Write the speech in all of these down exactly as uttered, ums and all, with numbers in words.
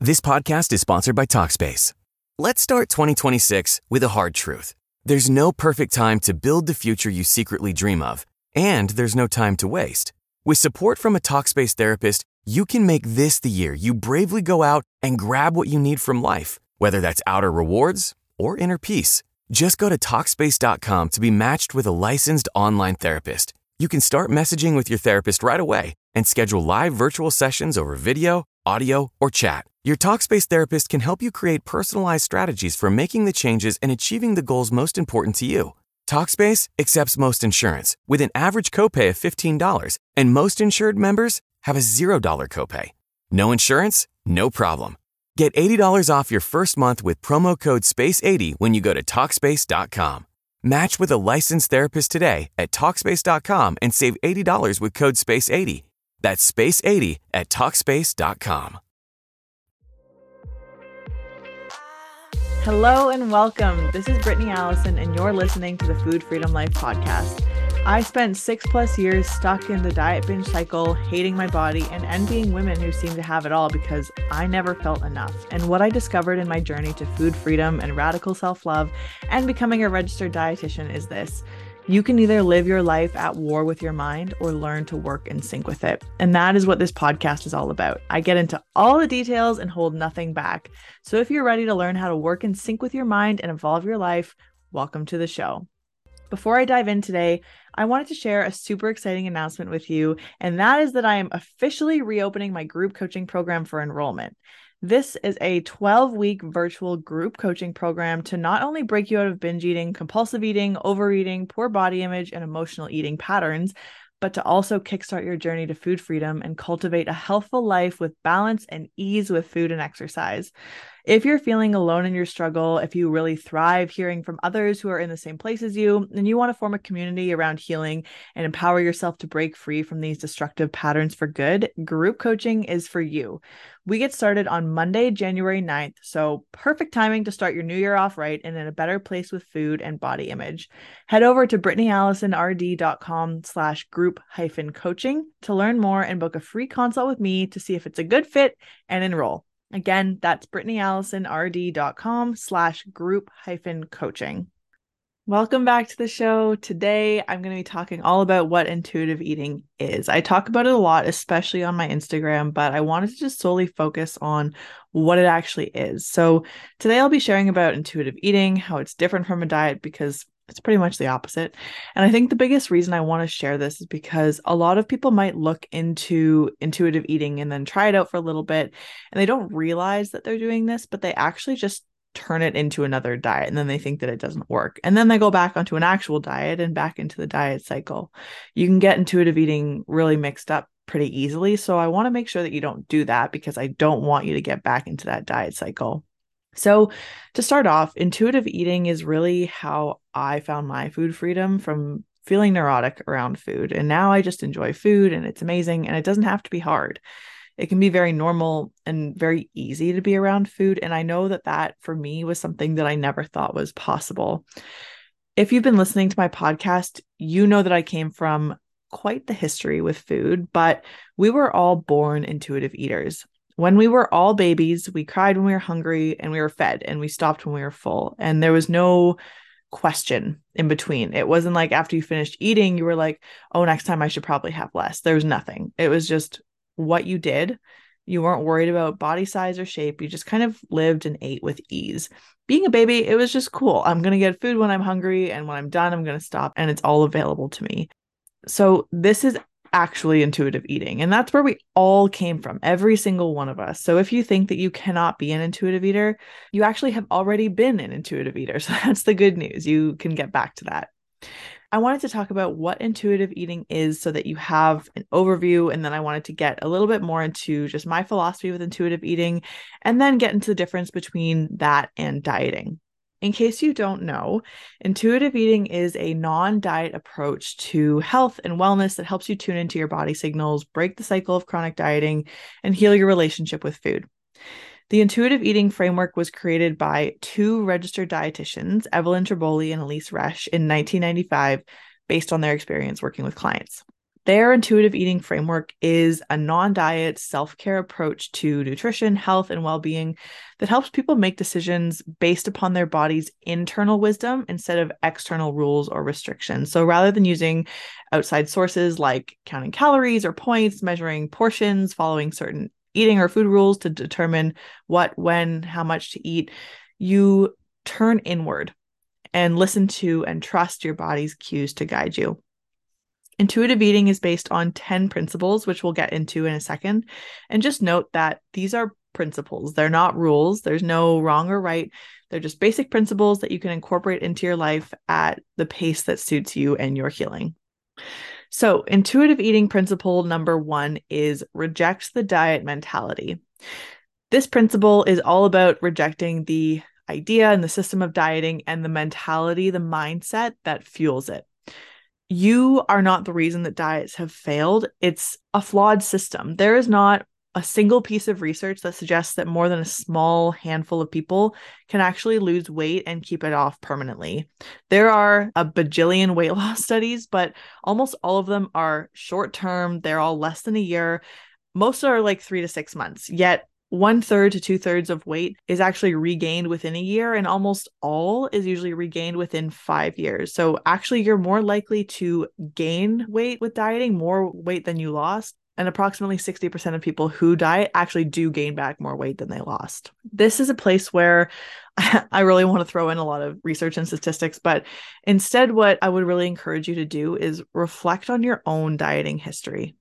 This podcast is sponsored by Talkspace. Let's start twenty twenty-six with a hard truth. There's no perfect time to build the future you secretly dream of, and there's no time to waste. With support from a Talkspace therapist, you can make this the year you bravely go out and grab what you need from life, whether that's outer rewards or inner peace. Just go to Talkspace dot com to be matched with a licensed online therapist. You can start messaging with your therapist right away and schedule live virtual sessions over video, audio, or chat. Your Talkspace therapist can help you create personalized strategies for making the changes and achieving the goals most important to you. Talkspace accepts most insurance with an average copay of fifteen dollars, and most insured members have a zero dollars copay. No insurance? No problem. Get eighty dollars off your first month with promo code space eighty when you go to Talkspace dot com. Match with a licensed therapist today at Talkspace dot com and save eighty dollars with code space eighty. That's space eighty at Talkspace dot com. Hello and welcome. This is Brittany Allison, and you're listening to the Food Freedom Life podcast. I spent six plus years stuck in the diet binge cycle, hating my body and envying women who seem to have it all because I never felt enough. And what I discovered in my journey to food freedom and radical self-love and becoming a registered dietitian is this: you can either live your life at war with your mind or learn to work in sync with it. And that is what this podcast is all about. I get into all the details and hold nothing back. So if you're ready to learn how to work in sync with your mind and evolve your life, welcome to the show. Before I dive in today, I wanted to share a super exciting announcement with you, and that is that I am officially reopening my group coaching program for enrollment. This is a twelve-week virtual group coaching program to not only break you out of binge eating, compulsive eating, overeating, poor body image, and emotional eating patterns, but to also kickstart your journey to food freedom and cultivate a healthful life with balance and ease with food and exercise. If you're feeling alone in your struggle, if you really thrive hearing from others who are in the same place as you, and you want to form a community around healing and empower yourself to break free from these destructive patterns for good, group coaching is for you. We get started on Monday, January ninth, so perfect timing to start your new year off right and in a better place with food and body image. Head over to brittany allison r d dot com slash group hyphen coaching to learn more and book a free consult with me to see if it's a good fit and enroll. Again, that's brittany allison r d dot com slash group hyphen coaching. Welcome back to the show. Today, I'm going to be talking all about what intuitive eating is. I talk about it a lot, especially on my Instagram, but I wanted to just solely focus on what it actually is. So today I'll be sharing about intuitive eating, how it's different from a diet because it's pretty much the opposite. And I think the biggest reason I want to share this is because a lot of people might look into intuitive eating and then try it out for a little bit, and they don't realize that they're doing this, but they actually just turn it into another diet, and then they think that it doesn't work. And then they go back onto an actual diet and back into the diet cycle. You can get intuitive eating really mixed up pretty easily. So I want to make sure that you don't do that because I don't want you to get back into that diet cycle. So to start off, intuitive eating is really how I found my food freedom from feeling neurotic around food. And now I just enjoy food and it's amazing, and it doesn't have to be hard. It can be very normal and very easy to be around food. And I know that that for me was something that I never thought was possible. If you've been listening to my podcast, you know that I came from quite the history with food, but we were all born intuitive eaters. When we were all babies, we cried when we were hungry and we were fed, and we stopped when we were full. And there was no question in between. It wasn't like after you finished eating, you were like, oh, next time I should probably have less. There was nothing. It was just what you did. You weren't worried about body size or shape. You just kind of lived and ate with ease. Being a baby, it was just cool. I'm going to get food when I'm hungry, and when I'm done, I'm going to stop, and it's all available to me. So this is actually intuitive eating, and that's where we all came from, every single one of us. So if you think that you cannot be an intuitive eater, you actually have already been an intuitive eater. So that's the good news. You can get back to that. I wanted to talk about what intuitive eating is so that you have an overview, and then I wanted to get a little bit more into just my philosophy with intuitive eating, and then get into the difference between that and dieting. In case you don't know, intuitive eating is a non-diet approach to health and wellness that helps you tune into your body signals, break the cycle of chronic dieting, and heal your relationship with food. The intuitive eating framework was created by two registered dietitians, Evelyn Triboli and Elise Resch, in nineteen ninety-five, based on their experience working with clients. Their intuitive eating framework is a non-diet, self-care approach to nutrition, health, and well-being that helps people make decisions based upon their body's internal wisdom instead of external rules or restrictions. So rather than using outside sources like counting calories or points, measuring portions, following certain eating or food rules to determine what, when, how much to eat, you turn inward and listen to and trust your body's cues to guide you. Intuitive eating is based on ten principles, which we'll get into in a second. And just note that these are principles. They're not rules. There's no wrong or right. They're just basic principles that you can incorporate into your life at the pace that suits you and your healing. So, intuitive eating principle number one is reject the diet mentality. This principle is all about rejecting the idea and the system of dieting and the mentality, the mindset that fuels it. You are not the reason that diets have failed. It's a flawed system. There is not a single piece of research that suggests that more than a small handful of people can actually lose weight and keep it off permanently. There are a bajillion weight loss studies, but almost all of them are short-term. They're all less than a year. Most are like three to six months, yet one third to two thirds of weight is actually regained within a year, and almost all is usually regained within five years. So actually, you're more likely to gain weight with dieting, more weight than you lost. And approximately sixty percent of people who diet actually do gain back more weight than they lost. This is a place where I really want to throw in a lot of research and statistics, but instead, what I would really encourage you to do is reflect on your own dieting history.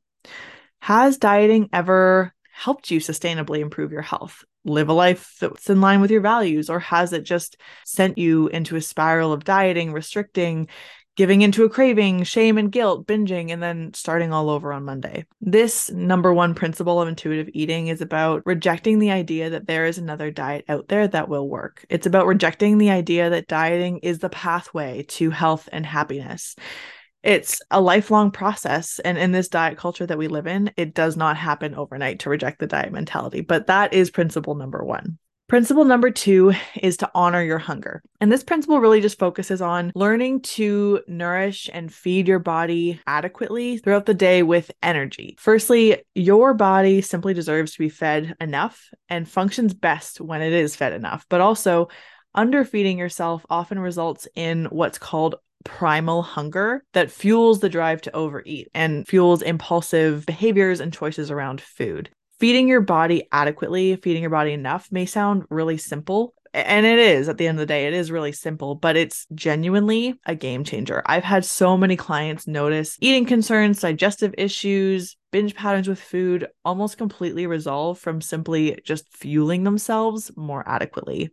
Has dieting ever helped you sustainably improve your health, live a life that's in line with your values, or has it just sent you into a spiral of dieting, restricting, giving into a craving, shame and guilt, binging, and then starting all over on Monday? This number one principle of intuitive eating is about rejecting the idea that there is another diet out there that will work. It's about rejecting the idea that dieting is the pathway to health and happiness. It's a lifelong process. And in this diet culture that we live in, it does not happen overnight to reject the diet mentality. But that is principle number one. Principle number two is to honor your hunger. And this principle really just focuses on learning to nourish and feed your body adequately throughout the day with energy. Firstly, your body simply deserves to be fed enough and functions best when it is fed enough. But also, underfeeding yourself often results in what's called primal hunger that fuels the drive to overeat and fuels impulsive behaviors and choices around food. Feeding your body adequately, feeding your body enough may sound really simple. And it is, at the end of the day, it is really simple, but it's genuinely a game changer. I've had so many clients notice eating concerns, digestive issues, binge patterns with food almost completely resolve from simply just fueling themselves more adequately.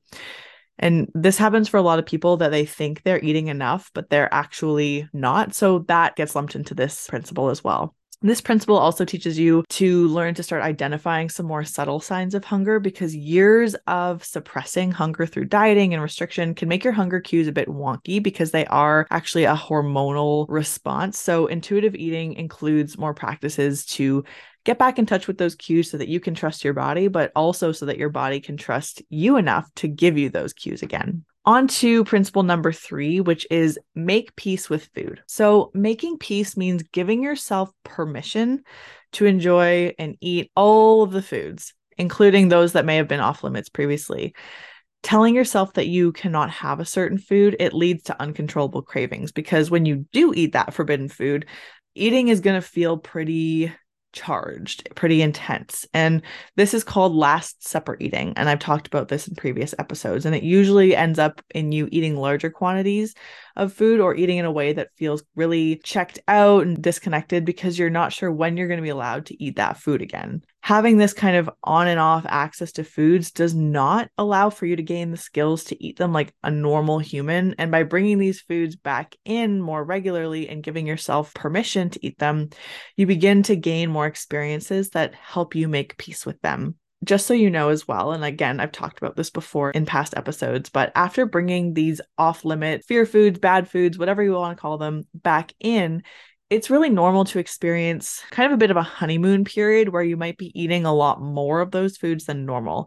And this happens for a lot of people that they think they're eating enough, but they're actually not. So that gets lumped into this principle as well. This principle also teaches you to learn to start identifying some more subtle signs of hunger, because years of suppressing hunger through dieting and restriction can make your hunger cues a bit wonky because they are actually a hormonal response. So intuitive eating includes more practices to get back in touch with those cues so that you can trust your body, but also so that your body can trust you enough to give you those cues again. On to principle number three, which is make peace with food. So making peace means giving yourself permission to enjoy and eat all of the foods, including those that may have been off limits previously. Telling yourself that you cannot have a certain food, it leads to uncontrollable cravings, because when you do eat that forbidden food, eating is going to feel pretty charged, pretty intense. And this is called Last Supper eating. And I've talked about this in previous episodes. And it usually ends up in you eating larger quantities of food or eating in a way that feels really checked out and disconnected because you're not sure when you're going to be allowed to eat that food again. Having this kind of on and off access to foods does not allow for you to gain the skills to eat them like a normal human. And by bringing these foods back in more regularly and giving yourself permission to eat them, you begin to gain more experiences that help you make peace with them. Just so you know as well, and again, I've talked about this before in past episodes, but after bringing these off-limit fear foods, bad foods, whatever you want to call them, back in, it's really normal to experience kind of a bit of a honeymoon period where you might be eating a lot more of those foods than normal.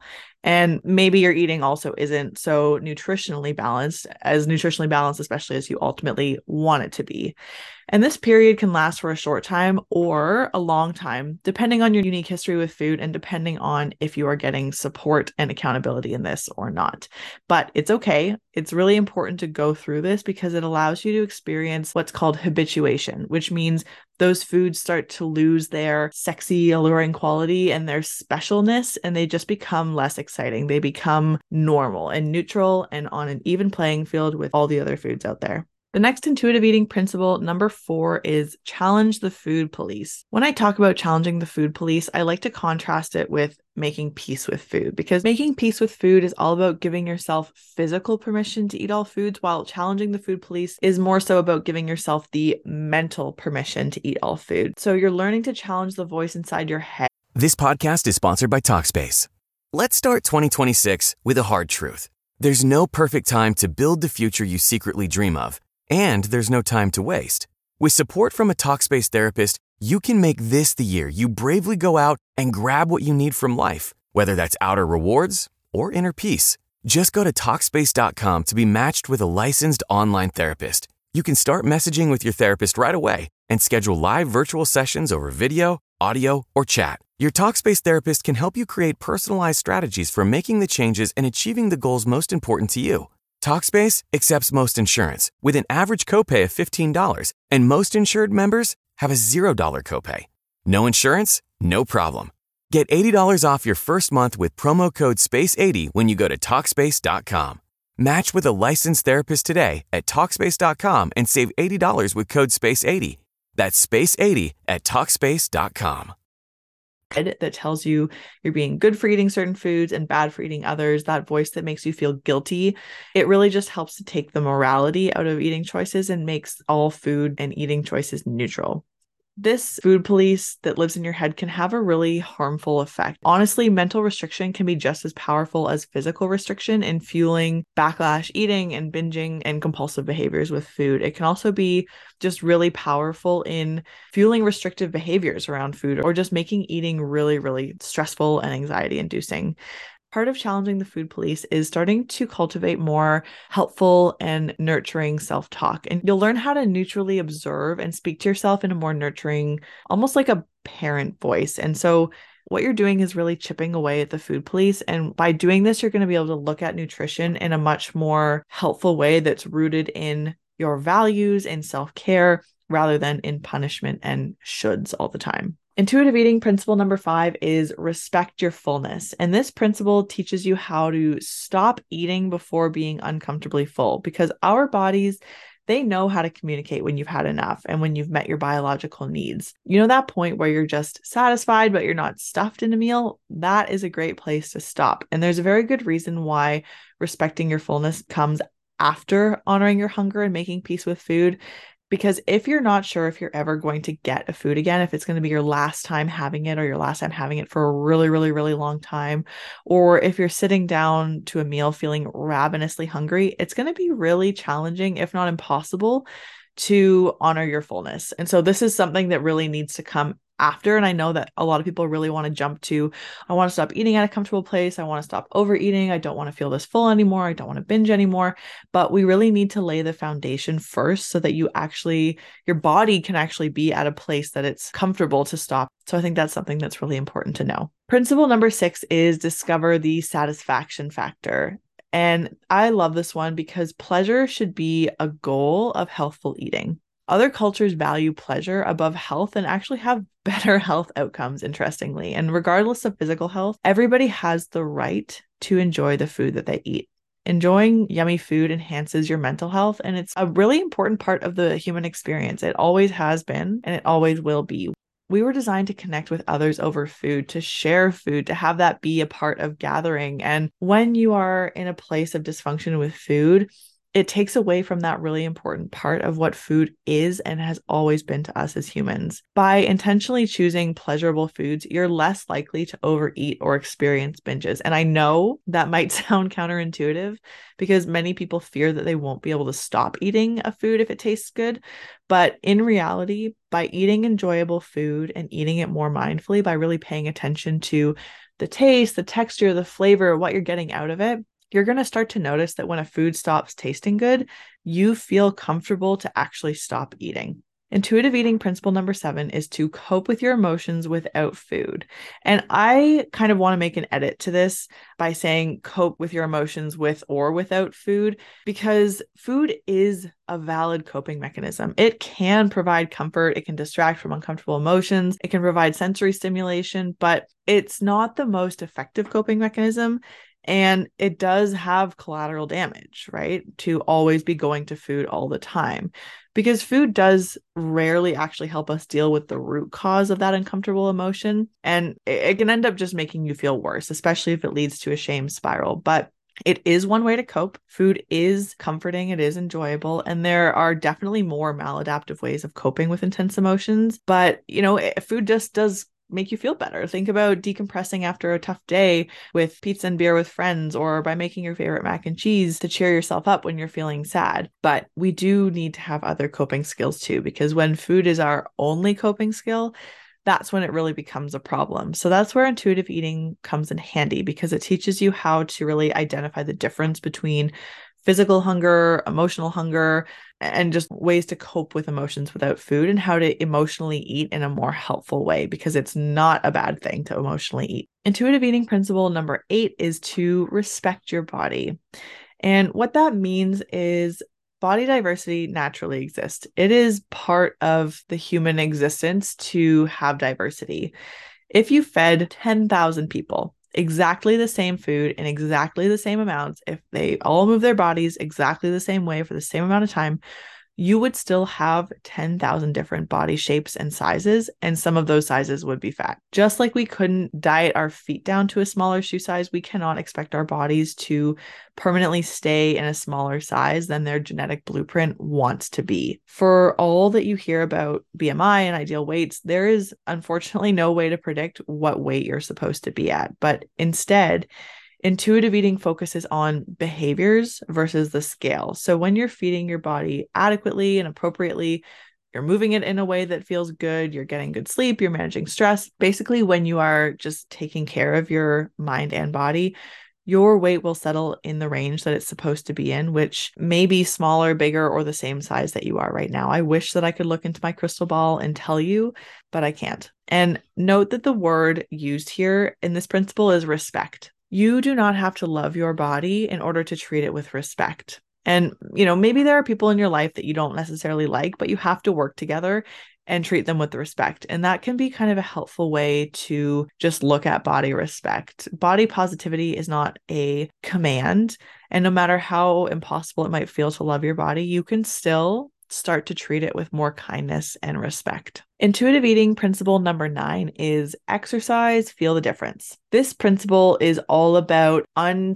And maybe your eating also isn't so nutritionally balanced, as nutritionally balanced, especially as you ultimately want it to be. And this period can last for a short time or a long time, depending on your unique history with food and depending on if you are getting support and accountability in this or not. But it's okay. It's really important to go through this because it allows you to experience what's called habituation, which means those foods start to lose their sexy, alluring quality and their specialness, and they just become less exciting. They become normal and neutral and on an even playing field with all the other foods out there. The next intuitive eating principle, number four, is challenge the food police. When I talk about challenging the food police, I like to contrast it with making peace with food, because making peace with food is all about giving yourself physical permission to eat all foods, while challenging the food police is more so about giving yourself the mental permission to eat all food. So you're learning to challenge the voice inside your head. This podcast is sponsored by Talkspace. Let's start twenty twenty-six with a hard truth. There's no perfect time to build the future you secretly dream of. And there's no time to waste. With support from a Talkspace therapist, you can make this the year you bravely go out and grab what you need from life, whether that's outer rewards or inner peace. Just go to Talkspace dot com to be matched with a licensed online therapist. You can start messaging with your therapist right away and schedule live virtual sessions over video, audio, or chat. Your Talkspace therapist can help you create personalized strategies for making the changes and achieving the goals most important to you. Talkspace accepts most insurance with an average copay of fifteen dollars, and most insured members have a zero dollars copay. No insurance? No problem. Get eighty dollars off your first month with promo code space eighty when you go to Talkspace dot com. Match with a licensed therapist today at Talkspace dot com and save eighty dollars with code space eighty. That's space eighty at Talkspace dot com. That tells you you're being good for eating certain foods and bad for eating others, that voice that makes you feel guilty, it really just helps to take the morality out of eating choices and makes all food and eating choices neutral. This food police that lives in your head can have a really harmful effect. Honestly, mental restriction can be just as powerful as physical restriction in fueling backlash eating and binging and compulsive behaviors with food. It can also be just really powerful in fueling restrictive behaviors around food or just making eating really, really stressful and anxiety inducing. Part of challenging the food police is starting to cultivate more helpful and nurturing self-talk. And you'll learn how to neutrally observe and speak to yourself in a more nurturing, almost like a parent voice. And so what you're doing is really chipping away at the food police. And by doing this, you're going to be able to look at nutrition in a much more helpful way that's rooted in your values and self-care rather than in punishment and shoulds all the time. Intuitive eating principle number five is respect your fullness. And this principle teaches you how to stop eating before being uncomfortably full, because our bodies, they know how to communicate when you've had enough and when you've met your biological needs. You know, that point where you're just satisfied, but you're not stuffed in a meal, that is a great place to stop. And there's a very good reason why respecting your fullness comes after honoring your hunger and making peace with food. Because if you're not sure if you're ever going to get a food again, if it's going to be your last time having it or your last time having it for a really, really, really long time, or if you're sitting down to a meal feeling ravenously hungry, it's going to be really challenging, if not impossible, to honor your fullness. And so this is something that really needs to come after. And I know that a lot of people really want to jump to, I want to stop eating at a comfortable place. I want to stop overeating. I don't want to feel this full anymore. I don't want to binge anymore. But we really need to lay the foundation first so that you actually, your body can actually be at a place that it's comfortable to stop. So I think that's something that's really important to know. Principle number six is discover the satisfaction factor. And I love this one because pleasure should be a goal of healthful eating. Other cultures value pleasure above health and actually have better health outcomes, interestingly. And regardless of physical health, everybody has the right to enjoy the food that they eat. Enjoying yummy food enhances your mental health, and it's a really important part of the human experience. It always has been, and it always will be. We were designed to connect with others over food, to share food, to have that be a part of gathering. And when you are in a place of dysfunction with food, it takes away from that really important part of what food is and has always been to us as humans. By intentionally choosing pleasurable foods, you're less likely to overeat or experience binges. And I know that might sound counterintuitive because many people fear that they won't be able to stop eating a food if it tastes good. But in reality, by eating enjoyable food and eating it more mindfully, by really paying attention to the the taste, the texture, the flavor, what you're getting out of it, you're going to start to notice that when a food stops tasting good, you feel comfortable to actually stop eating. Intuitive eating principle number seven is to cope with your emotions without food. And I kind of want to make an edit to this by saying cope with your emotions with or without food, because food is a valid coping mechanism. It can provide comfort. It can distract from uncomfortable emotions. It can provide sensory stimulation, but it's not the most effective coping mechanism. And it does have collateral damage, right? To always be going to food all the time, because food does rarely actually help us deal with the root cause of that uncomfortable emotion. And it can end up just making you feel worse, especially if it leads to a shame spiral. But it is one way to cope. Food is comforting. It is enjoyable. And there are definitely more maladaptive ways of coping with intense emotions. But, you know, food just does make you feel better. Think about decompressing after a tough day with pizza and beer with friends, or by making your favorite mac and cheese to cheer yourself up when you're feeling sad. But we do need to have other coping skills too, because when food is our only coping skill, that's when it really becomes a problem. So that's where intuitive eating comes in handy, because it teaches you how to really identify the difference between physical hunger, emotional hunger, and just ways to cope with emotions without food, and how to emotionally eat in a more helpful way, because it's not a bad thing to emotionally eat. Intuitive eating principle number eight is to respect your body. And what that means is body diversity naturally exists. It is part of the human existence to have diversity. If you fed ten thousand people exactly the same food in exactly the same amounts, if they all move their bodies exactly the same way for the same amount of time, you would still have ten thousand different body shapes and sizes, and some of those sizes would be fat. Just like we couldn't diet our feet down to a smaller shoe size, we cannot expect our bodies to permanently stay in a smaller size than their genetic blueprint wants to be. For all that you hear about B M I and ideal weights, there is unfortunately no way to predict what weight you're supposed to be at, but instead, intuitive eating focuses on behaviors versus the scale. So when you're feeding your body adequately and appropriately, you're moving it in a way that feels good, you're getting good sleep, you're managing stress. Basically, when you are just taking care of your mind and body, your weight will settle in the range that it's supposed to be in, which may be smaller, bigger, or the same size that you are right now. I wish that I could look into my crystal ball and tell you, but I can't. And note that the word used here in this principle is respect. You do not have to love your body in order to treat it with respect. And, you know, maybe there are people in your life that you don't necessarily like, but you have to work together and treat them with respect. And that can be kind of a helpful way to just look at body respect. Body positivity is not a command. And no matter how impossible it might feel to love your body, you can still start to treat it with more kindness and respect. Intuitive eating principle number nine is exercise, feel the difference. This principle is all about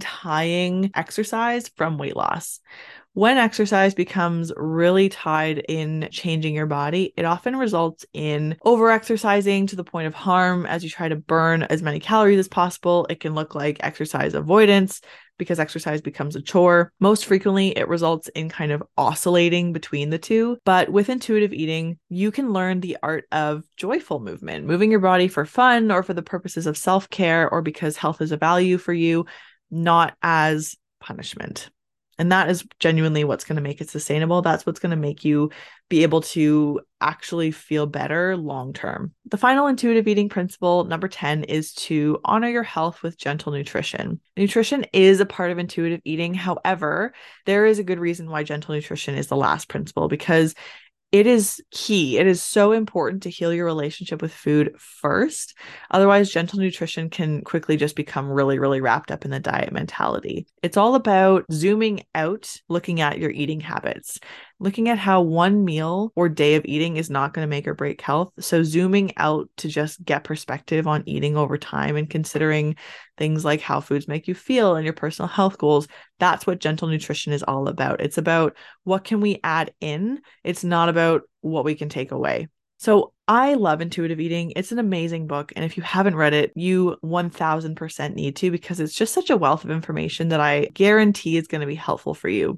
untying exercise from weight loss. When exercise becomes really tied in changing your body, it often results in over-exercising to the point of harm as you try to burn as many calories as possible. It can look like exercise avoidance because exercise becomes a chore. Most frequently, it results in kind of oscillating between the two. But with intuitive eating, you can learn the art of joyful movement, moving your body for fun or for the purposes of self-care or because health is a value for you, not as punishment. And that is genuinely what's going to make it sustainable. That's what's going to make you be able to actually feel better long term. The final intuitive eating principle, number ten, is to honor your health with gentle nutrition. Nutrition is a part of intuitive eating. However, there is a good reason why gentle nutrition is the last principle, because it is key. It is so important to heal your relationship with food first. Otherwise, gentle nutrition can quickly just become really, really wrapped up in the diet mentality. It's all about zooming out, looking at your eating habits, looking at how one meal or day of eating is not going to make or break health. So zooming out to just get perspective on eating over time and considering things like how foods make you feel and your personal health goals. That's what gentle nutrition is all about. It's about what can we add in. It's not about what we can take away. So I love Intuitive Eating. It's an amazing book. And if you haven't read it, you one thousand percent need to, because it's just such a wealth of information that I guarantee is going to be helpful for you. But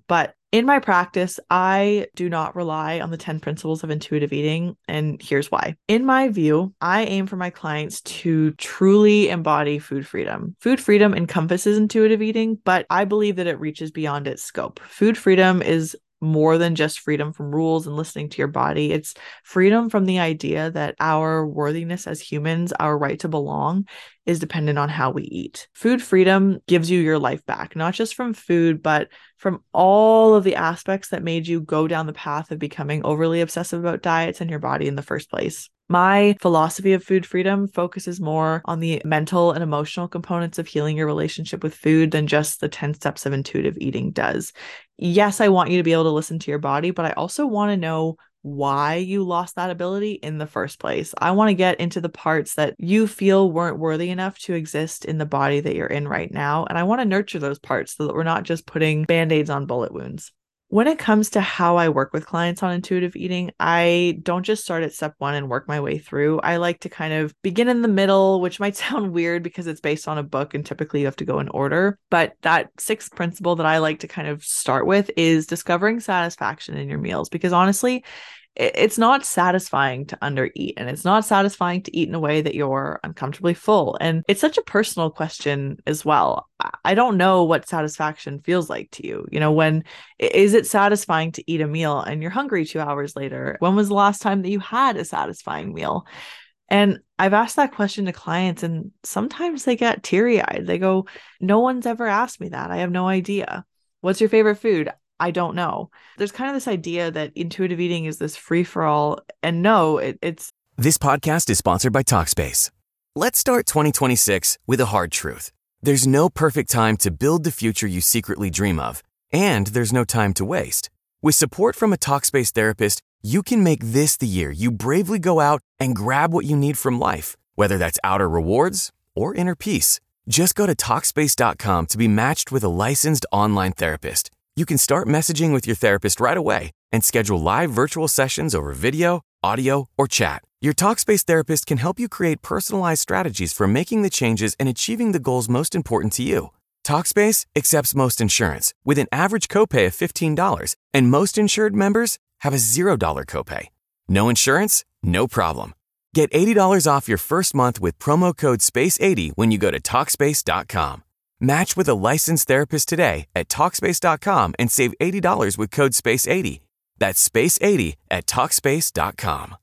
In my practice, I do not rely on the ten principles of intuitive eating, and here's why. In my view, I aim for my clients to truly embody food freedom. Food freedom encompasses intuitive eating, but I believe that it reaches beyond its scope. Food freedom is more than just freedom from rules and listening to your body. It's freedom from the idea that our worthiness as humans, our right to belong, is dependent on how we eat. Food freedom gives you your life back, not just from food, but from all of the aspects that made you go down the path of becoming overly obsessive about diets and your body in the first place. My philosophy of food freedom focuses more on the mental and emotional components of healing your relationship with food than just the ten steps of intuitive eating does. Yes, I want you to be able to listen to your body, but I also want to know why you lost that ability in the first place. I want to get into the parts that you feel weren't worthy enough to exist in the body that you're in right now. And I want to nurture those parts so that we're not just putting band-aids on bullet wounds. When it comes to how I work with clients on intuitive eating, I don't just start at step one and work my way through. I like to kind of begin in the middle, which might sound weird because it's based on a book and typically you have to go in order. But that sixth principle that I like to kind of start with is discovering satisfaction in your meals, because honestly, it's not satisfying to undereat, and it's not satisfying to eat in a way that you're uncomfortably full. And it's such a personal question as well. I don't know what satisfaction feels like to you. You know, when is it satisfying to eat a meal and you're hungry two hours later? When was the last time that you had a satisfying meal? And I've asked that question to clients, and sometimes they get teary-eyed. They go, no one's ever asked me that. I have no idea. What's your favorite food? I don't know. There's kind of this idea that intuitive eating is this free-for-all, and no, it, it's... This podcast is sponsored by Talkspace. Let's start twenty twenty-six with a hard truth. There's no perfect time to build the future you secretly dream of, and there's no time to waste. With support from a Talkspace therapist, you can make this the year you bravely go out and grab what you need from life, whether that's outer rewards or inner peace. Just go to Talkspace dot com to be matched with a licensed online therapist. You can start messaging with your therapist right away and schedule live virtual sessions over video, audio, or chat. Your Talkspace therapist can help you create personalized strategies for making the changes and achieving the goals most important to you. Talkspace accepts most insurance with an average copay of fifteen dollars, and most insured members have a zero dollars copay. No insurance? No problem. Get eighty dollars off your first month with promo code space eighty when you go to Talkspace dot com. Match with a licensed therapist today at Talkspace dot com and save eighty dollars with code space eighty. That's space eighty at Talkspace dot com.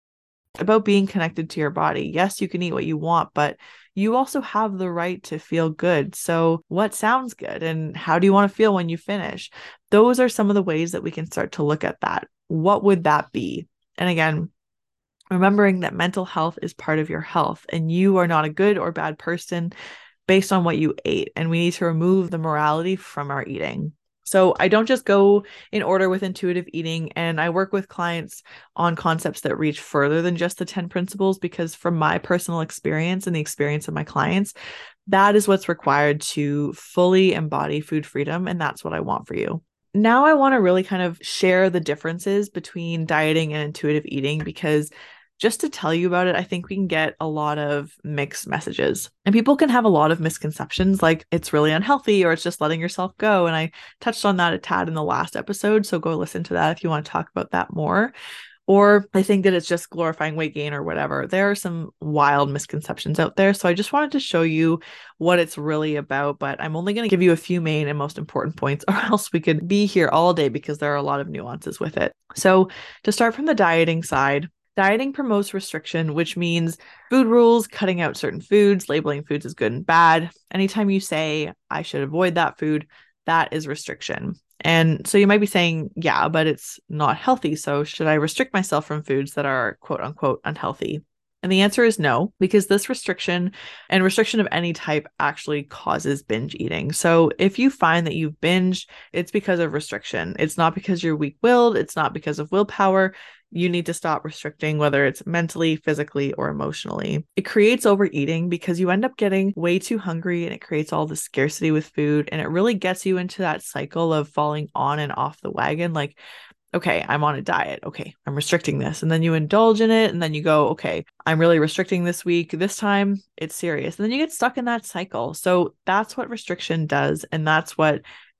About being connected to your body. Yes, you can eat what you want, but you also have the right to feel good. So what sounds good, and how do you want to feel when you finish? Those are some of the ways that we can start to look at that. What would that be? And again, remembering that mental health is part of your health, and you are not a good or bad person based on what you ate, and we need to remove the morality from our eating. So I don't just go in order with intuitive eating, and I work with clients on concepts that reach further than just the ten principles, because from my personal experience and the experience of my clients, that is what's required to fully embody food freedom, and that's what I want for you. Now I want to really kind of share the differences between dieting and intuitive eating, because just to tell you about it, I think we can get a lot of mixed messages, and people can have a lot of misconceptions, like it's really unhealthy or it's just letting yourself go. And I touched on that a tad in the last episode, so go listen to that if you want to talk about that more. Or I think that it's just glorifying weight gain or whatever. There are some wild misconceptions out there. So I just wanted to show you what it's really about, but I'm only going to give you a few main and most important points, or else we could be here all day because there are a lot of nuances with it. So to start from the dieting side, dieting promotes restriction, which means food rules, cutting out certain foods, labeling foods as good and bad. Anytime you say, I should avoid that food, that is restriction. And so you might be saying, yeah, but it's not healthy. So should I restrict myself from foods that are quote unquote unhealthy? And the answer is no, because this restriction and restriction of any type actually causes binge eating. So if you find that you've binged, it's because of restriction. It's not because you're weak-willed. It's not because of willpower. You need to stop restricting, whether it's mentally, physically, or emotionally. It creates overeating because you end up getting way too hungry, and it creates all the scarcity with food. And it really gets you into that cycle of falling on and off the wagon. Like, okay, I'm on a diet. Okay, I'm restricting this. And then you indulge in it. And then you go, okay, I'm really restricting this week. This time it's serious. And then you get stuck in that cycle. So that's what restriction does. And that's what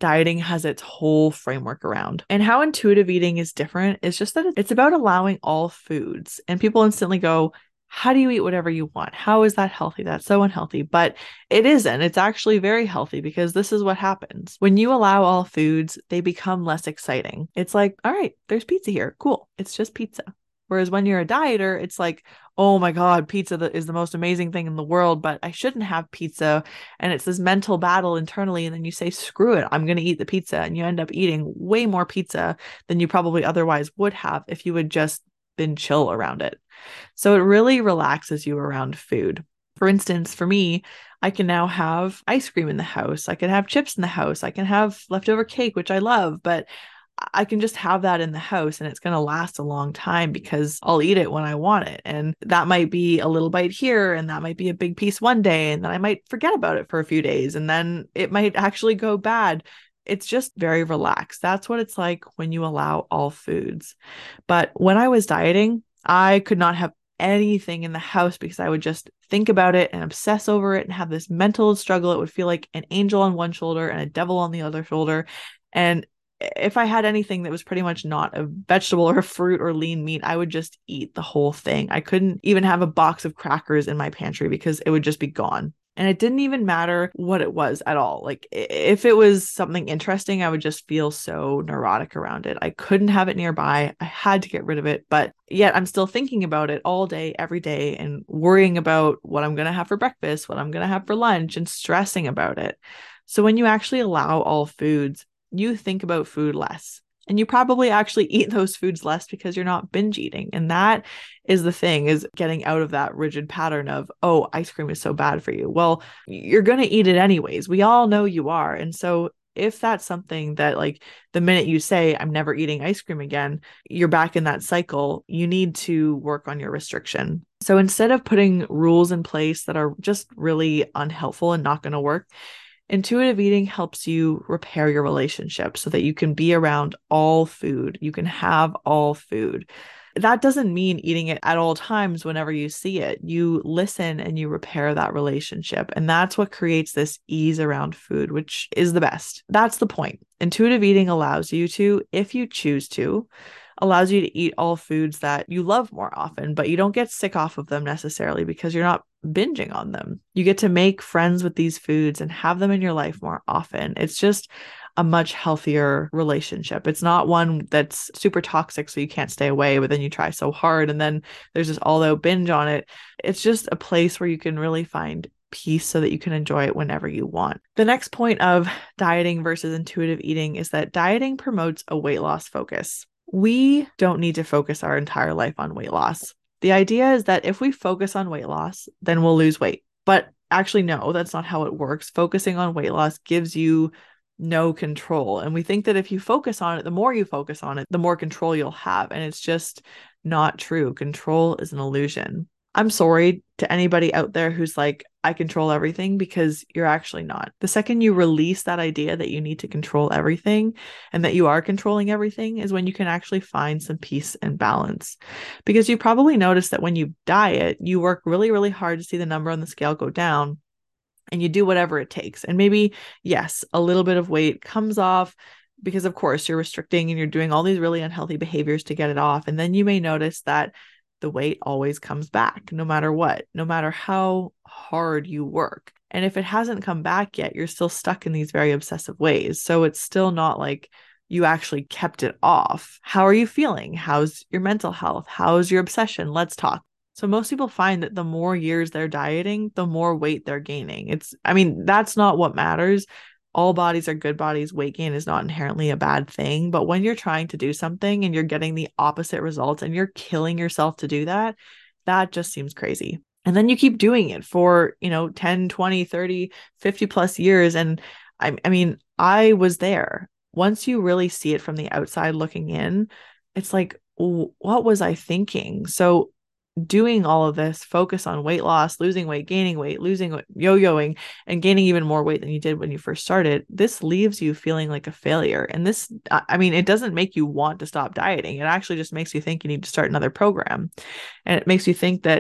dieting has its whole framework around. And how intuitive eating is different is just that it's about allowing all foods. And people instantly go, how do you eat whatever you want? How is that healthy? That's so unhealthy. But it isn't. It's actually very healthy because this is what happens. When you allow all foods, they become less exciting. It's like, all right, there's pizza here. Cool. It's just pizza. Whereas when you're a dieter, it's like, oh my God, pizza is the most amazing thing in the world, but I shouldn't have pizza. And it's this mental battle internally. And then you say, screw it, I'm going to eat the pizza. And you end up eating way more pizza than you probably otherwise would have if you had just been chill around it. So it really relaxes you around food. For instance, for me, I can now have ice cream in the house. I can have chips in the house. I can have leftover cake, which I love, but I can just have that in the house and it's going to last a long time because I'll eat it when I want it. And that might be a little bite here and that might be a big piece one day. And then I might forget about it for a few days and then it might actually go bad. It's just very relaxed. That's what it's like when you allow all foods. But when I was dieting, I could not have anything in the house because I would just think about it and obsess over it and have this mental struggle. It would feel like an angel on one shoulder and a devil on the other shoulder. And if I had anything that was pretty much not a vegetable or a fruit or lean meat, I would just eat the whole thing. I couldn't even have a box of crackers in my pantry because it would just be gone. And it didn't even matter what it was at all. Like if it was something interesting, I would just feel so neurotic around it. I couldn't have it nearby. I had to get rid of it. But yet I'm still thinking about it all day, every day, and worrying about what I'm going to have for breakfast, what I'm going to have for lunch, and stressing about it. So when you actually allow all foods, you think about food less. And you probably actually eat those foods less because you're not binge eating. And that is the thing, is getting out of that rigid pattern of, oh, ice cream is so bad for you. Well, you're going to eat it anyways. We all know you are. And so if that's something that, like, the minute you say, I'm never eating ice cream again, you're back in that cycle, you need to work on your restriction. So instead of putting rules in place that are just really unhelpful and not going to work, intuitive eating helps you repair your relationship so that you can be around all food. You can have all food. That doesn't mean eating it at all times whenever you see it. You listen and you repair that relationship. And that's what creates this ease around food, which is the best. That's the point. Intuitive eating allows you to, if you choose to, allows you to eat all foods that you love more often, but you don't get sick off of them necessarily because you're not binging on them. You get to make friends with these foods and have them in your life more often. It's just a much healthier relationship. It's not one that's super toxic, so you can't stay away, but then you try so hard and then there's this all-out binge on it. It's just a place where you can really find peace so that you can enjoy it whenever you want. The next point of dieting versus intuitive eating is that dieting promotes a weight loss focus. We don't need to focus our entire life on weight loss. The idea is that if we focus on weight loss, then we'll lose weight. But actually, no, that's not how it works. Focusing on weight loss gives you no control. And we think that if you focus on it, the more you focus on it, the more control you'll have. And it's just not true. Control is an illusion. I'm sorry to anybody out there who's like, I control everything, because you're actually not. The second you release that idea that you need to control everything and that you are controlling everything is when you can actually find some peace and balance. Because you probably noticed that when you diet, you work really, really hard to see the number on the scale go down, and you do whatever it takes. And maybe, yes, a little bit of weight comes off because, of course, you're restricting and you're doing all these really unhealthy behaviors to get it off. And then you may notice that the weight always comes back, no matter what, no matter how hard you work. And if it hasn't come back yet, you're still stuck in these very obsessive ways. So it's still not like you actually kept it off. How are you feeling? How's your mental health? How's your obsession? Let's talk. So most people find that the more years they're dieting, the more weight they're gaining. It's, I mean, that's not what matters. All bodies are good bodies. Weight gain is not inherently a bad thing. But when you're trying to do something and you're getting the opposite results and you're killing yourself to do that, that just seems crazy. And then you keep doing it for, you know, ten, twenty, thirty, fifty plus years. And I, I mean, I was there. Once you really see it from the outside looking in, it's like, what was I thinking? So doing all of this, focus on weight loss, losing weight, gaining weight, losing weight, yo-yoing, and gaining even more weight than you did when you first started, this leaves you feeling like a failure. And this, I mean, it doesn't make you want to stop dieting. It actually just makes you think you need to start another program. And it makes you think that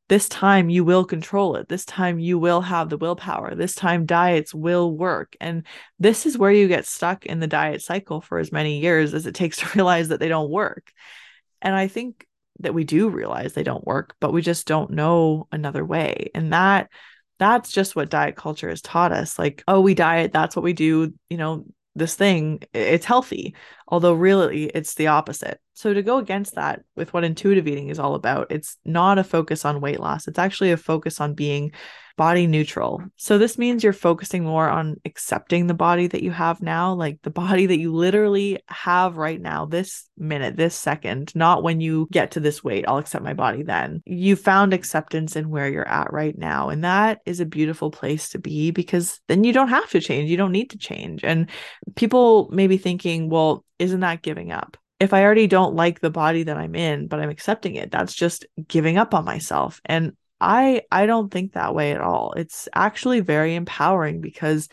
This time you will control it. This time you will have the willpower. This time diets will work. And this is where you get stuck in the diet cycle for as many years as it takes to realize that they don't work. And I think that we do realize they don't work, but we just don't know another way. And that that's just what diet culture has taught us. Like, oh, we diet, that's what we do, you know, this thing, it's healthy. Although really it's the opposite. So to go against that with what intuitive eating is all about, it's not a focus on weight loss. It's actually a focus on being body neutral. So this means you're focusing more on accepting the body that you have now, like the body that you literally have right now, this minute, this second, not when you get to this weight, I'll accept my body then. You found acceptance in where you're at right now. And that is a beautiful place to be, because then you don't have to change. You don't need to change. And people may be thinking, well, isn't that giving up? If I already don't like the body that I'm in, but I'm accepting it, that's just giving up on myself. And I I don't think that way at all. It's actually very empowering because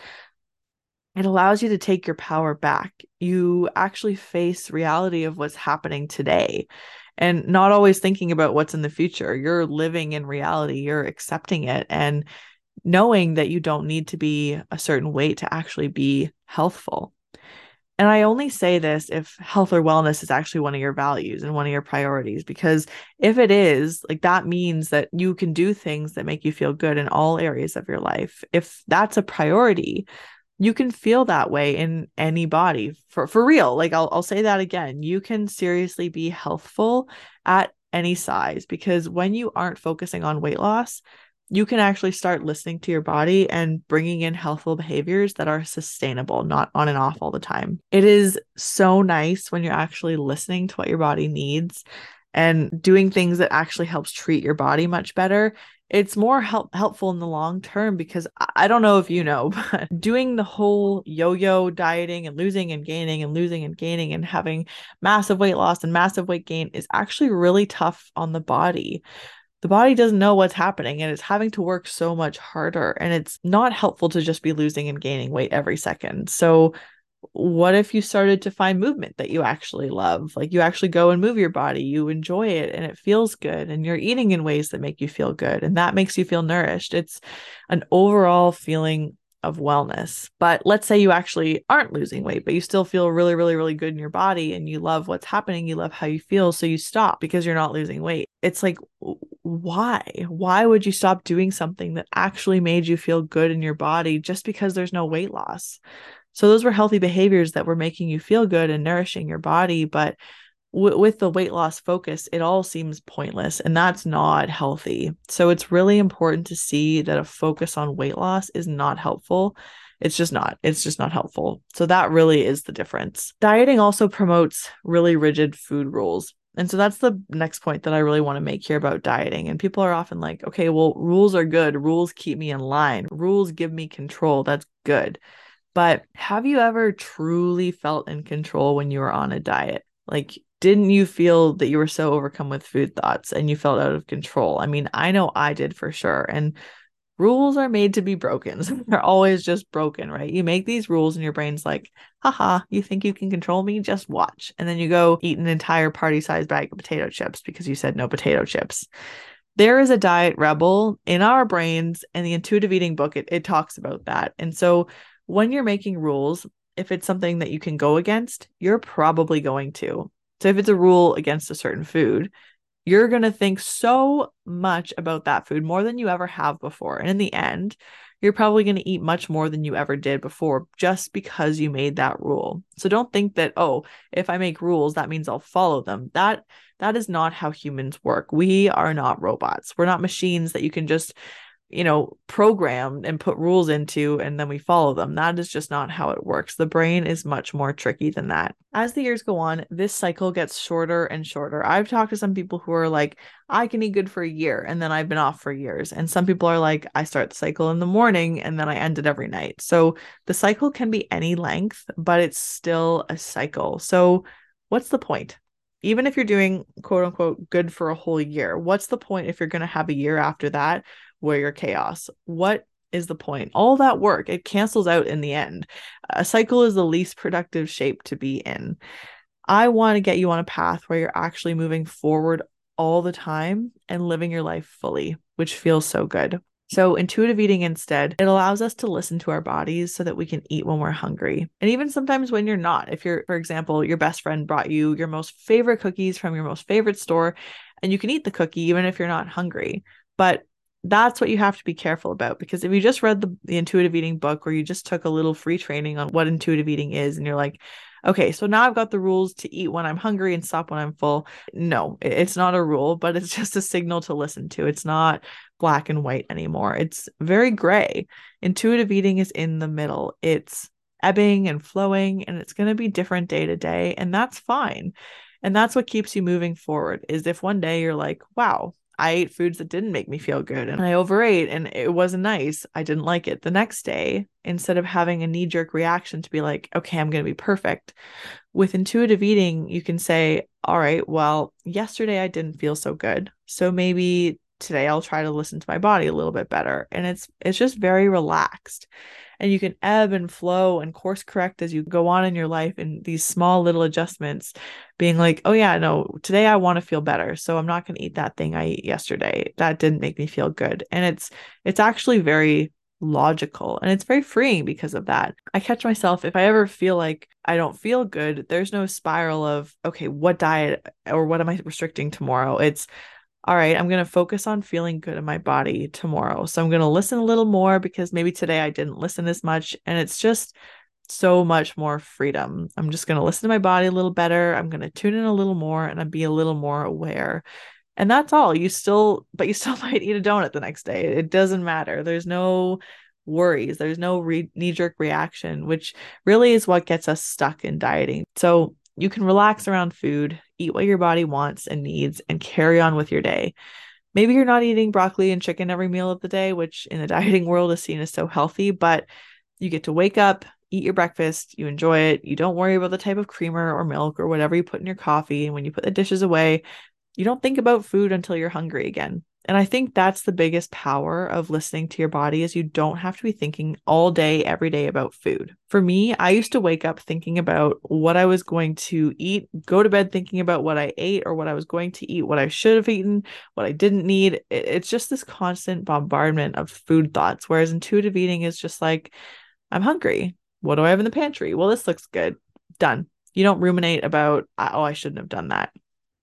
it allows you to take your power back. You actually face reality of what's happening today and not always thinking about what's in the future. You're living in reality, you're accepting it and knowing that you don't need to be a certain weight to actually be healthful. And I only say this if health or wellness is actually one of your values and one of your priorities, because if it is, like, that means that you can do things that make you feel good in all areas of your life. If that's a priority, you can feel that way in any body for, for real. Like I'll, I'll say that again, you can seriously be healthful at any size, because when you aren't focusing on weight loss, you can actually start listening to your body and bringing in healthful behaviors that are sustainable, not on and off all the time. It is so nice when you're actually listening to what your body needs and doing things that actually helps treat your body much better. It's more help- helpful in the long term, because I don't know if you know, but doing the whole yo-yo dieting and losing and gaining and losing and gaining and having massive weight loss and massive weight gain is actually really tough on the body. The body doesn't know what's happening and it's having to work so much harder, and it's not helpful to just be losing and gaining weight every second. So what if you started to find movement that you actually love? Like you actually go and move your body, you enjoy it and it feels good, and you're eating in ways that make you feel good and that makes you feel nourished. It's an overall feeling of wellness. But let's say you actually aren't losing weight, but you still feel really, really, really good in your body and you love what's happening. You love how you feel. So you stop because you're not losing weight. It's like, why? Why would you stop doing something that actually made you feel good in your body just because there's no weight loss? So those were healthy behaviors that were making you feel good and nourishing your body. But w- with the weight loss focus, it all seems pointless, and that's not healthy. So it's really important to see that a focus on weight loss is not helpful. It's just not. It's just not helpful. So that really is the difference. Dieting also promotes really rigid food rules. And so that's the next point that I really want to make here about dieting. And people are often like, okay, well, rules are good. Rules keep me in line. Rules give me control. That's good. But have you ever truly felt in control when you were on a diet? Like, didn't you feel that you were so overcome with food thoughts and you felt out of control? I mean, I know I did for sure. And rules are made to be broken. So they're always just broken, right? You make these rules and your brain's like, haha, you think you can control me? Just watch. And then you go eat an entire party-sized bag of potato chips because you said no potato chips. There is a diet rebel in our brains, and the intuitive eating book, it, it talks about that. And so when you're making rules, if it's something that you can go against, you're probably going to. So if it's a rule against a certain food, you're going to think so much about that food, more than you ever have before. And in the end, you're probably going to eat much more than you ever did before just because you made that rule. So don't think that, oh, if I make rules, that means I'll follow them. That that is not how humans work. We are not robots. We're not machines that you can just, you know, program and put rules into and then we follow them. That is just not how it works. The brain is much more tricky than that. As the years go on, this cycle gets shorter and shorter. I've talked to some people who are like, I can eat good for a year and then I've been off for years. And some people are like, I start the cycle in the morning and then I end it every night. So the cycle can be any length, but it's still a cycle. So what's the point? Even if you're doing quote unquote good for a whole year, what's the point if you're going to have a year after that where you're chaos? What is the point? All that work, it cancels out in the end. A cycle is the least productive shape to be in. I want to get you on a path where you're actually moving forward all the time and living your life fully, which feels so good. So intuitive eating instead, it allows us to listen to our bodies so that we can eat when we're hungry. And even sometimes when you're not, if you're, for example, your best friend brought you your most favorite cookies from your most favorite store, and you can eat the cookie even if you're not hungry. But that's what you have to be careful about, because if you just read the, the intuitive eating book, or you just took a little free training on what intuitive eating is, and you're like, okay, so now I've got the rules to eat when I'm hungry and stop when I'm full. No, it's not a rule, but it's just a signal to listen to. It's not black and white anymore. It's very gray. Intuitive eating is in the middle. It's ebbing and flowing, and it's going to be different day to day, and that's fine. And that's what keeps you moving forward, is if one day you're like, wow, I ate foods that didn't make me feel good and I overate and it wasn't nice, I didn't like it. The next day, instead of having a knee-jerk reaction to be like, okay, I'm going to be perfect, with intuitive eating, you can say, all right, well, yesterday I didn't feel so good, so maybe today I'll try to listen to my body a little bit better. And it's it's just very relaxed. And you can ebb and flow and course correct as you go on in your life in these small little adjustments, being like, oh yeah, no, today I want to feel better, so I'm not going to eat that thing I ate yesterday. That didn't make me feel good. And it's it's actually very logical, and it's very freeing because of that. I catch myself, if I ever feel like I don't feel good, there's no spiral of, okay, what diet or what am I restricting tomorrow? It's, all right, I'm going to focus on feeling good in my body tomorrow. So I'm going to listen a little more because maybe today I didn't listen as much. And it's just so much more freedom. I'm just going to listen to my body a little better. I'm going to tune in a little more and I'll be a little more aware. And that's all. You still, but you still might eat a donut the next day. It doesn't matter. There's no worries. There's no re- knee-jerk reaction, which really is what gets us stuck in dieting. So you can relax around food, eat what your body wants and needs, and carry on with your day. Maybe you're not eating broccoli and chicken every meal of the day, which in the dieting world is seen as so healthy, but you get to wake up, eat your breakfast, you enjoy it. You don't worry about the type of creamer or milk or whatever you put in your coffee. And when you put the dishes away, you don't think about food until you're hungry again. And I think that's the biggest power of listening to your body, is you don't have to be thinking all day, every day about food. For me, I used to wake up thinking about what I was going to eat, go to bed thinking about what I ate or what I was going to eat, what I should have eaten, what I didn't need. It's just this constant bombardment of food thoughts. Whereas intuitive eating is just like, I'm hungry. What do I have in the pantry? Well, this looks good. Done. You don't ruminate about, oh, I shouldn't have done that.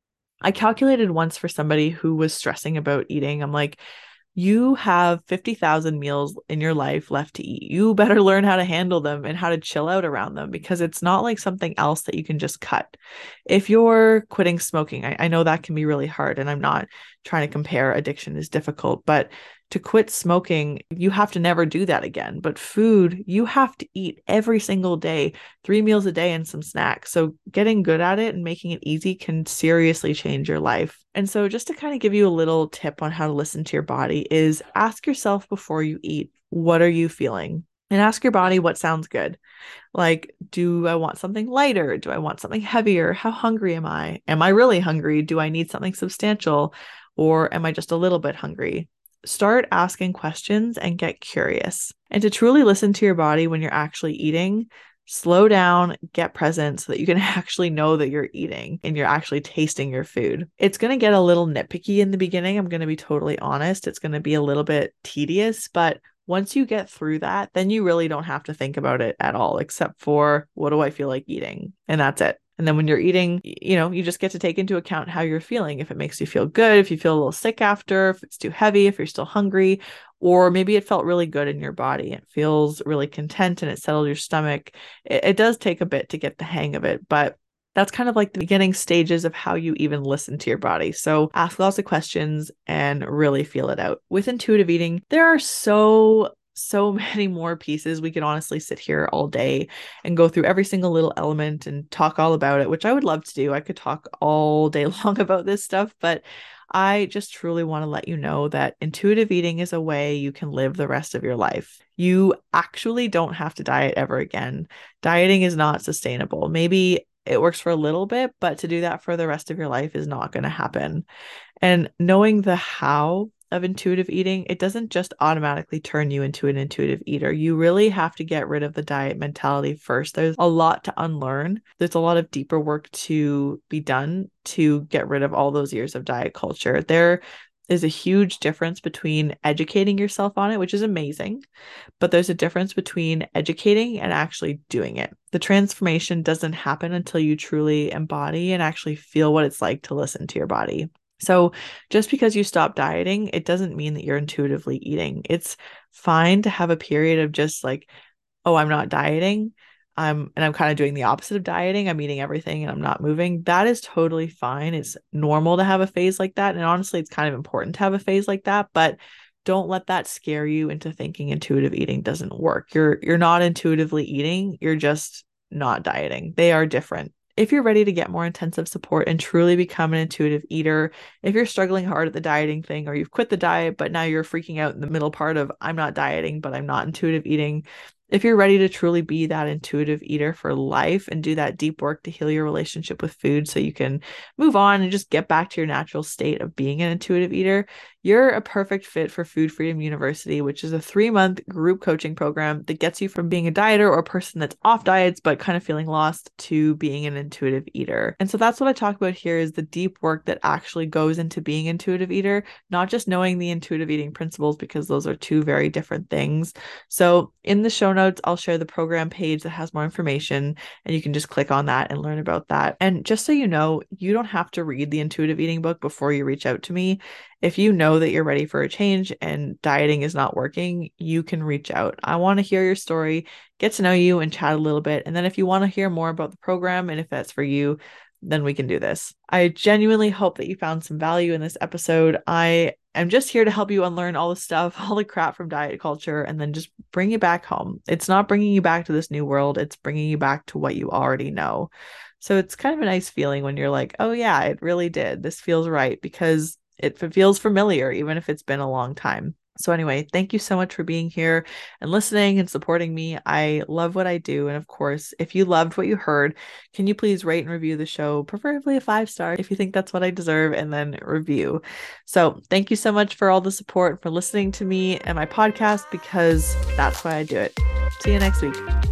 I calculated once for somebody who was stressing about eating. I'm like, you have fifty thousand meals in your life left to eat. You better learn how to handle them and how to chill out around them, because it's not like something else that you can just cut. If you're quitting smoking, I, I know that can be really hard, and I'm not trying to compare. Addiction is difficult, but to quit smoking, you have to never do that again. But food, you have to eat every single day, three meals a day and some snacks. So getting good at it and making it easy can seriously change your life. And so just to kind of give you a little tip on how to listen to your body is ask yourself before you eat, what are you feeling? And ask your body what sounds good. Like, do I want something lighter? Do I want something heavier? How hungry am I? Am I really hungry? Do I need something substantial? Or am I just a little bit hungry? Start asking questions and get curious. And to truly listen to your body when you're actually eating, slow down, get present so that you can actually know that you're eating and you're actually tasting your food. It's going to get a little nitpicky in the beginning. I'm going to be totally honest. It's going to be a little bit tedious, but once you get through that, then you really don't have to think about it at all, except for, what do I feel like eating? And that's it. And then when you're eating, you know, you just get to take into account how you're feeling. If it makes you feel good, if you feel a little sick after, if it's too heavy, if you're still hungry, or maybe it felt really good in your body. It feels really content and it settled your stomach. It, it does take a bit to get the hang of it, but that's kind of like the beginning stages of how you even listen to your body. So ask lots of questions and really feel it out. With intuitive eating, there are so so many more pieces. We could honestly sit here all day and go through every single little element and talk all about it, which I would love to do. I could talk all day long about this stuff, but I just truly want to let you know that intuitive eating is a way you can live the rest of your life. You actually don't have to diet ever again. Dieting is not sustainable. Maybe it works for a little bit, but to do that for the rest of your life is not going to happen. And knowing the how of intuitive eating, it doesn't just automatically turn you into an intuitive eater. You really have to get rid of the diet mentality first. There's a lot to unlearn. There's a lot of deeper work to be done to get rid of all those years of diet culture. There is a huge difference between educating yourself on it, which is amazing, but there's a difference between educating and actually doing it. The transformation doesn't happen until you truly embody and actually feel what it's like to listen to your body. So just because you stop dieting, it doesn't mean that you're intuitively eating. It's fine to have a period of just like, oh, I'm not dieting. I'm, and I'm kind of doing the opposite of dieting. I'm eating everything and I'm not moving. That is totally fine. It's normal to have a phase like that. And honestly, it's kind of important to have a phase like that, but don't let that scare you into thinking intuitive eating doesn't work. You're, you're not intuitively eating. You're just not dieting. They are different. If you're ready to get more intensive support and truly become an intuitive eater, if you're struggling hard at the dieting thing, or you've quit the diet, but now you're freaking out in the middle part of I'm not dieting, but I'm not intuitive eating, if you're ready to truly be that intuitive eater for life and do that deep work to heal your relationship with food so you can move on and just get back to your natural state of being an intuitive eater, you're a perfect fit for Food Freedom University, which is a three-month group coaching program that gets you from being a dieter or a person that's off diets but kind of feeling lost to being an intuitive eater. And so that's what I talk about here, is the deep work that actually goes into being an intuitive eater, not just knowing the intuitive eating principles, because those are two very different things. So in the show notes, I'll share the program page that has more information, and you can just click on that and learn about that. And just so you know, you don't have to read the intuitive eating book before you reach out to me. If you know that you're ready for a change and dieting is not working, you can reach out. I want to hear your story, get to know you, and chat a little bit. And then if you want to hear more about the program, and if that's for you, then we can do this. I genuinely hope that you found some value in this episode. I am just here to help you unlearn all the stuff, all the crap from diet culture, and then just bring you back home. It's not bringing you back to this new world. It's bringing you back to what you already know. So it's kind of a nice feeling when you're like, oh yeah, it really did. This feels right, because it feels familiar, even if it's been a long time. So anyway, thank you so much for being here and listening and supporting me. I love what I do. And of course, if you loved what you heard, can you please rate and review the show, preferably a five star if you think that's what I deserve, and then review. So thank you so much for all the support, for listening to me and my podcast, because that's why I do it. See you next week.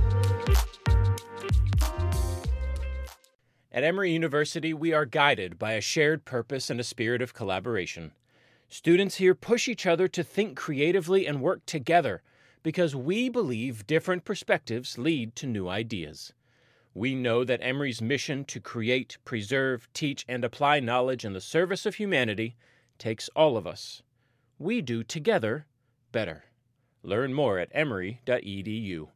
At Emory University, we are guided by a shared purpose and a spirit of collaboration. Students here push each other to think creatively and work together, because we believe different perspectives lead to new ideas. We know that Emory's mission to create, preserve, teach, and apply knowledge in the service of humanity takes all of us. We do together better. Learn more at emory dot e d u.